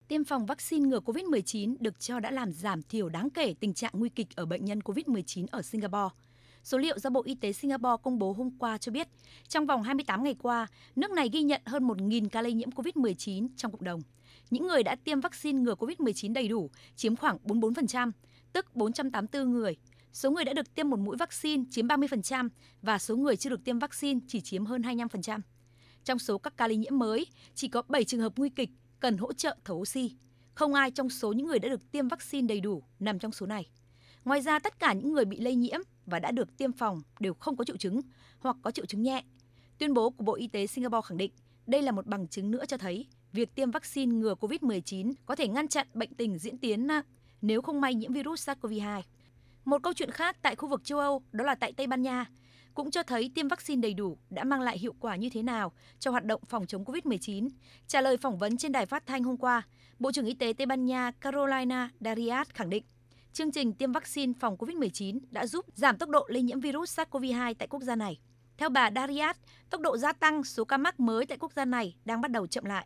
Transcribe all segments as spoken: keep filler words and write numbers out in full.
Tiêm phòng vaccine ngừa covid mười chín được cho đã làm giảm thiểu đáng kể tình trạng nguy kịch ở bệnh nhân covid mười chín ở Singapore. Số liệu do Bộ Y tế Singapore công bố hôm qua cho biết, trong vòng hai mươi tám ngày qua, nước này ghi nhận hơn một nghìn ca lây nhiễm covid mười chín trong cộng đồng. Những người đã tiêm vaccine ngừa covid mười chín đầy đủ chiếm khoảng bốn mươi tư phần trăm, tức bốn trăm tám mươi tư người. Số người đã được tiêm một mũi vaccine chiếm ba mươi phần trăm và số người chưa được tiêm vaccine chỉ chiếm hơn hai mươi lăm phần trăm. Trong số các ca lây nhiễm mới, chỉ có bảy trường hợp nguy kịch cần hỗ trợ thở oxy. Không ai trong số những người đã được tiêm vaccine đầy đủ nằm trong số này. Ngoài ra, tất cả những người bị lây nhiễm và đã được tiêm phòng đều không có triệu chứng hoặc có triệu chứng nhẹ. Tuyên bố của Bộ Y tế Singapore khẳng định đây là một bằng chứng nữa cho thấy việc tiêm vaccine ngừa covid mười chín có thể ngăn chặn bệnh tình diễn tiến nặng nếu không may nhiễm virus SARS-xê o vê hai. Một câu chuyện khác tại khu vực châu Âu, đó là tại Tây Ban Nha, cũng cho thấy tiêm vaccine đầy đủ đã mang lại hiệu quả như thế nào cho hoạt động phòng chống covid mười chín. Trả lời phỏng vấn trên đài phát thanh hôm qua, Bộ trưởng Y tế Tây Ban Nha Carolina Darias khẳng định chương trình tiêm vaccine phòng covid mười chín đã giúp giảm tốc độ lây nhiễm virus SARS-xê o vê hai tại quốc gia này. Theo bà Darias, tốc độ gia tăng số ca mắc mới tại quốc gia này đang bắt đầu chậm lại.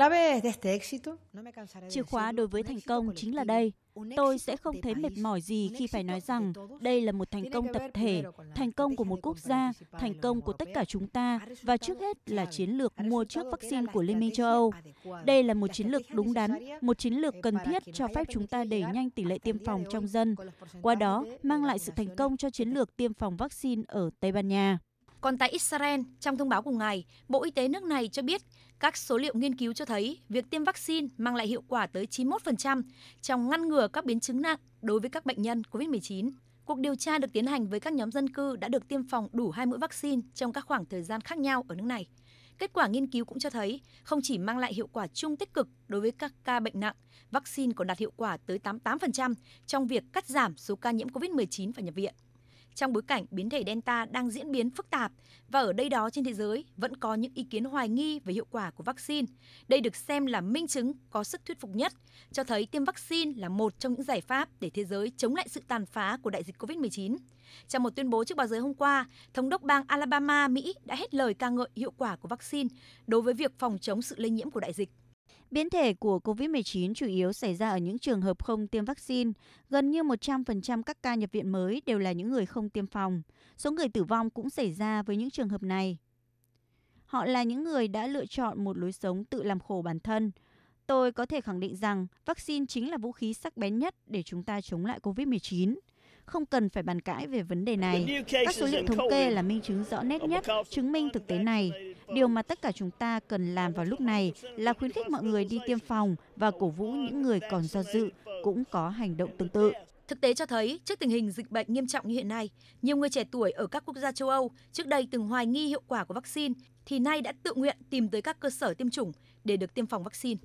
Chìa khóa đối với thành công chính là đây. Tôi sẽ không thấy mệt mỏi gì khi phải nói rằng đây là một thành công tập thể, thành công của một quốc gia, thành công của tất cả chúng ta và trước hết là chiến lược mua trước vaccine của Liên minh châu Âu. Đây là một chiến lược đúng đắn, một chiến lược cần thiết cho phép chúng ta đẩy nhanh tỷ lệ tiêm phòng trong dân, qua đó mang lại sự thành công cho chiến lược tiêm phòng vaccine ở Tây Ban Nha. Còn tại Israel, trong thông báo cùng ngày, Bộ Y tế nước này cho biết các số liệu nghiên cứu cho thấy việc tiêm vaccine mang lại hiệu quả tới chín mươi mốt phần trăm trong ngăn ngừa các biến chứng nặng đối với các bệnh nhân covid mười chín. Cuộc điều tra được tiến hành với các nhóm dân cư đã được tiêm phòng đủ hai mũi vaccine trong các khoảng thời gian khác nhau ở nước này. Kết quả nghiên cứu cũng cho thấy không chỉ mang lại hiệu quả chung tích cực đối với các ca bệnh nặng, vaccine còn đạt hiệu quả tới tám mươi tám phần trăm trong việc cắt giảm số ca nhiễm covid mười chín phải nhập viện. Trong bối cảnh biến thể Delta đang diễn biến phức tạp và ở đây đó trên thế giới vẫn có những ý kiến hoài nghi về hiệu quả của vaccine. Đây được xem là minh chứng có sức thuyết phục nhất, cho thấy tiêm vaccine là một trong những giải pháp để thế giới chống lại sự tàn phá của đại dịch covid mười chín. Trong một tuyên bố trước báo giới hôm qua, Thống đốc bang Alabama, Mỹ đã hết lời ca ngợi hiệu quả của vaccine đối với việc phòng chống sự lây nhiễm của đại dịch. Biến thể của covid mười chín chủ yếu xảy ra ở những trường hợp không tiêm vaccine. Gần như một trăm phần trăm các ca nhập viện mới đều là những người không tiêm phòng. Số người tử vong cũng xảy ra với những trường hợp này. Họ là những người đã lựa chọn một lối sống tự làm khổ bản thân. Tôi có thể khẳng định rằng vaccine chính là vũ khí sắc bén nhất để chúng ta chống lại covid mười chín. Không cần phải bàn cãi về vấn đề này. Các số liệu thống kê là minh chứng rõ nét nhất, chứng minh thực tế này. Điều mà tất cả chúng ta cần làm vào lúc này là khuyến khích mọi người đi tiêm phòng và cổ vũ những người còn do dự cũng có hành động tương tự. Thực tế cho thấy, trước tình hình dịch bệnh nghiêm trọng như hiện nay, nhiều người trẻ tuổi ở các quốc gia châu Âu trước đây từng hoài nghi hiệu quả của vaccine thì nay đã tự nguyện tìm tới các cơ sở tiêm chủng để được tiêm phòng vaccine.